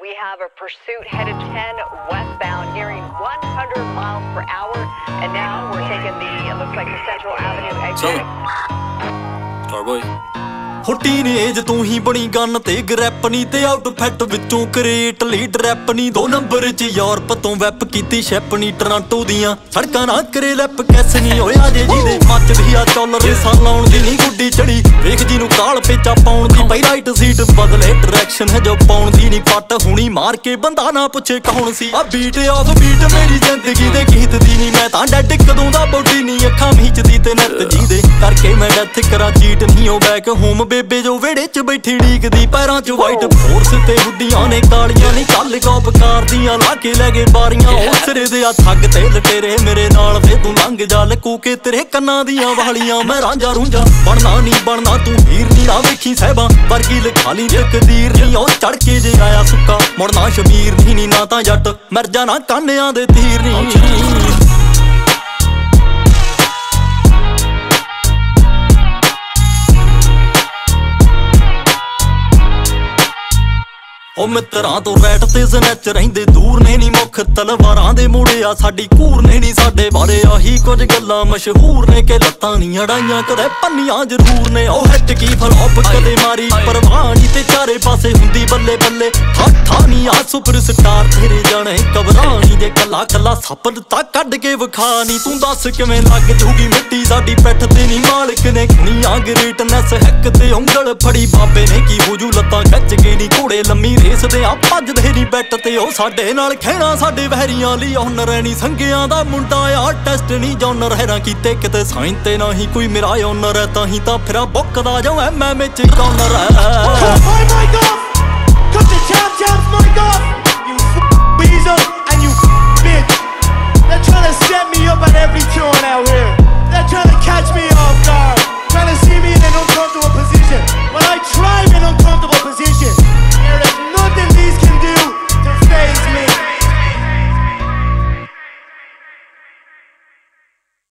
we have a pursuit headed 10 westbound, nearing 100 miles per hour. And now we're taking it looks like the Central Avenue exit. Starboy ਹੋ teenage ਤੂੰ ਹੀ ਬਣੀ gun ਤੇ ਗ੍ਰੈਪ ਨੀ ਤੇ outfit ਵਿੱਚੋਂ create lead rap ਨੀ 2 number 'ਚ ਯੂਰਪ ਤੋਂ ਵੈਪ ਕੀਤੀ ਸ਼ੈਪ ਨੀ ਟੋਰਾਂਟੋ ਦੀਆਂ ਸੜਕਾਂ ਨਾ ਕਰੇ ਲੈਪ ਕੈਸ ਨੀ ਹੋਇਆ ਜੇ ਜਿਹਦੇ ਮੱਚਦੀ ਆ ਚੱਲ ਰੇਸਾਂ ਲਾਉਣ ਦੀ ਨੀ ਗੁੱਡੀ ਚੜੀ ਵੇਖ ਜੀ ਨੂੰ ਕਾਲ ਪੇਚਾ ਪਾਉਣ ਦੀ ਪਈ ਰਾਈਟ ਸੀਟ ਬਦਲੇ ਡਾਇਰੈਕਸ਼ਨ ਹੈ ਜੋ ਪਾਉਣ ਦੀ ਨੀ ਪੱਟ ਹੁਣੀ ਮਾਰ ਕੇ ਬੰਦਾ ਨਾ ਪੁੱਛੇ ਕੌਣ ਸੀ ਆ ਬੀਟ ਆਫ ਬੀਟ ਮੇਰੀ ਜ਼ਿੰਦਗੀ ਦੇ ਗੀਤ ਦੀ ਨੀ ਮੈਂ ਤਾਂ ਡੈਡ ਕਦੋਂ ਦਾ ਬੋਡੀ ਨੀ ਅੱਖਾਂ ਮੀਚਦੀ ਤੇ ਨੱਤ ਜੀ ਦੇ ਕਰਕੇ ਮੈਂ ਡੈਥ ਕਰਾਂ ਚੀਟ ਨਹੀਂ ਹੋ ਬੈਕ ਹੋਮ ਬੇਬੇ ਜੋ ਵੇੜੇ 'ਚ ਬੈਠੀ ਢੀਕਦੀ ਪੈਰਾਂ 'ਚ ਵਾਈਟ ਫੋਰਸ ਤੇ ਹੁੱਡੀਆਂ ਨੇ ਕਾਲੀਆਂ ਨੀ ਕੱਲ ਗੋਪ ਦੀਆਂ ਲਾ ਕੇ ਲੈ ਗਏ ਬਾਰੀਆਂ ਉਹ ਸਿਰੇ ਦੇ ਆ ਠੱਗ ਤੇ ਲਟੇਰੇ ਮੇਰੇ ਨਾਲ ਵੇ ਤੂੰ ਲੰਘ ਜਾ ਲਕੂ ਕੇ ਤੇਰੇ ਕੰਨਾਂ ਦੀਆਂ ਵਾਲੀਆਂ ਮੈਂ ਰਾਂਝਾ ਰੂੰਝਾ ਬਣਨਾ ਨਹੀਂ ਬਣਨਾ ਤੂੰ ਹੀਰ ਨੀ ਨਾ ਵੇਖੀ ਸਹਿਬਾਂ ਵਰਗੀ ਲਿਖਾ ਲਈ ਤਕਦੀਰ ਨੀ ਉਹ ਚੜ ਕੇ ਜੇ ਆਇਆ ਸੁੱਕਾ ਮੁੜਨਾ ਸ਼ਬੀਰ ਨੀ ਨਾ ਤਾਂ ਜੱਟ ਮਿਰਜਾ ਨਾ ਕਾਨਿਆਂ ਦੇ ਤੀਰ ਨੀ ਉਹ ਮਿੱਤਰਾਂ ਤੋਂ ਰੈਟ ਤੇ ਸਨੈਚ ਰਹਿੰਦੇ ਦੂਰ ਨੇ ਨੀ ਮੁੱਖ ਤਲਵਾਰਾਂ ਦੇ ਮੁੜਿਆ ਸਾਡੀ ਕੂਰ ਨੇ ਨੀ ਸਾਡੇ ਬਾਰੇ ਆਹੀ ਕੁਝ ਗੱਲਾਂ ਮਸ਼ਹੂਰ ਨੇ ਕਿ ਲੱਤਾਂ ਨੀ ਅੜਾਈਆਂ ਕਦੇ ਪੰਨੀਆਂ ਜ਼ਰੂਰ ਨੇ ਉਹ ਹਿੱਟ ਕੀ ਫਲॉप ਕਦੇ ਮਾਰੀ ਪਰਵਾਹ ਨੀ ਤੇ ਚਾਰੇ ਪਾਸੇ ਹੁੰਦੀ ਬੱਲੇ ਬੱਲੇ ਠਾਠਾ ਨੀ ਆ ਸੁਪਰ ਸਟਾਰ ਤੇਰੇ ਜਾਣੇ ਕਬਰਾਂ ਨੀ ਜੇ ਕੱਲਾ ਕੱਲਾ ਸੱਪ ਦਿੱਤਾ ਕੱਢ ਕੇ ਵਿਖਾ ਨੀ ਤੂੰ ਦੱਸ ਕਿਵੇਂ ਲੱਗ ਜੂਗੀ ਮਿੱਟੀ ਸਾਡੀ ਪਿੱਠ ਤੇ ਨੀ ਮਾਲਕ ਨੇ ਖੁਣੀਆਂ ਗ੍ਰੇਟਨੈਸ ਹੈਕ ਤੇ ਉਂਗਲ ਫੜੀ ਬਾਬੇ ਨੇ ਕੀ ਬੂਝੂ ਲੱਤਾਂ ਖਿੱਚ ਕੇ ਨੀ ਘੋੜੇ ਲੰਮੀ ਰੇਸਦੇ ਆ ਭੱਜਦੇ ਨੀ ਬੈਟ ਤੇ ਉਹ ਸਾਡੇ ਨਾਲ ਖੇਣਾ ਸਾਡੇ ਵਹਿਰੀਆਂ ਲਈ ਓਨਰ ਨੀ ਸੰਗਿਆਂ ਦਾ ਮੁੰਡਾ ਆ ਟੈਸਟ ਨੀ ਜੋਨਰ ਹੈਰਾਂ ਕੀਤੇ ਕਿਤੇ ਸਾਈਨ ਤੇ ਨਾ ਹੀ ਕੋਈ ਮੇਰਾ ਓਨਰ ਹੈ ਤਾਂ ਹੀ ਤਾਂ ਫਿਰਾਂ ਬੁੱਕਦਾ ਜਾਂ ਐਮਐਮ ਚ ਕੌਨਰ ਹੈ They're trying to set me up at every turn out here. They're trying to catch me